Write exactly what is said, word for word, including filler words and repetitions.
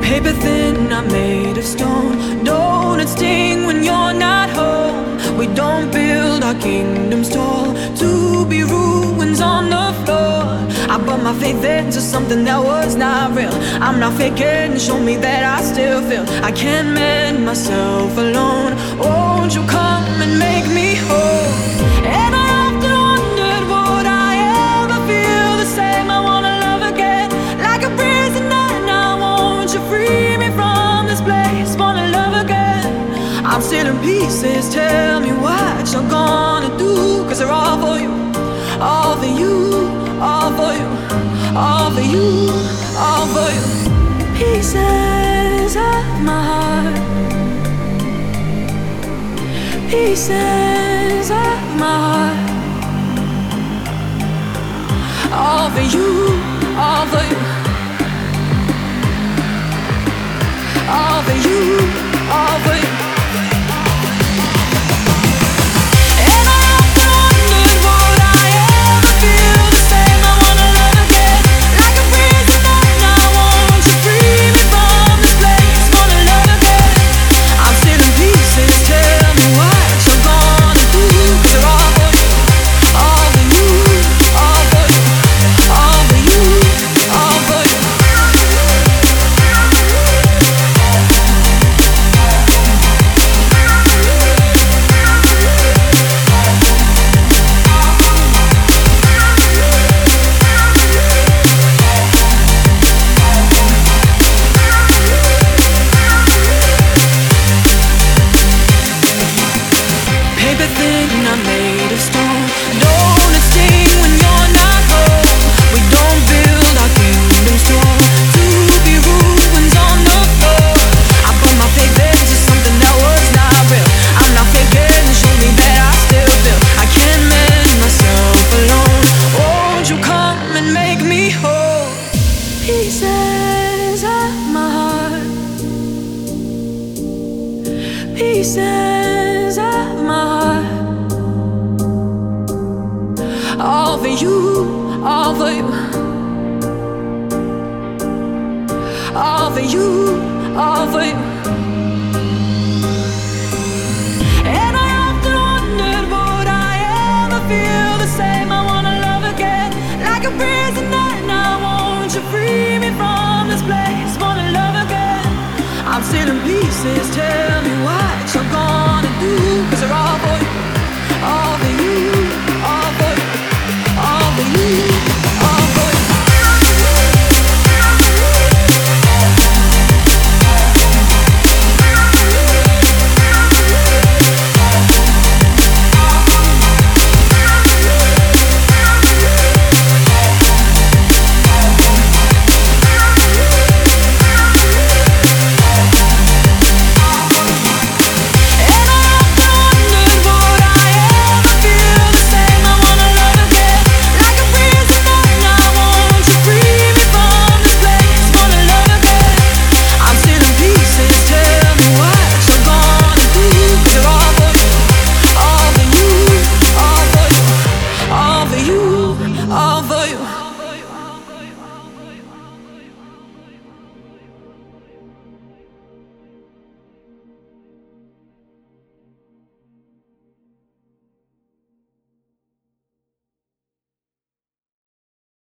Paper thin, I'm made of stone. Don't it sting when you're not home? We don't build our kingdoms tall to be ruins on the floor. I put my faith into something that was not real. I'm not faking, show me that I still feel. I can't mend myself alone. Won't you come and make me whole? And I often wondered, would I ever feel the same? I wanna love again, like a prisoner. Now won't you free me from this place? Wanna love again. I'm still in pieces, tell me what you're gonna do. Cause they're all for you, all for you, all for you, all for you, all for you. Pieces of my heart, pieces of my heart. All for you, all for you, all for you, all for you. I'm made of stone. Don't it sting when you're not home? We don't build our kingdoms tall to be ruins on the floor. I put my faith into something that was not real. I'm not faking, show me that I still feel. I can't mend myself alone. Won't you come and make me whole? Pieces of my heart, pieces of my heart. All for you, all for you, all for you, all for you. And I often wondered, would I ever feel the same? I wanna love again, like a prisoner. Now won't you free me from this place? Wanna love again. I'm still in pieces, tell me what you're gonna do. Cause they're all for you,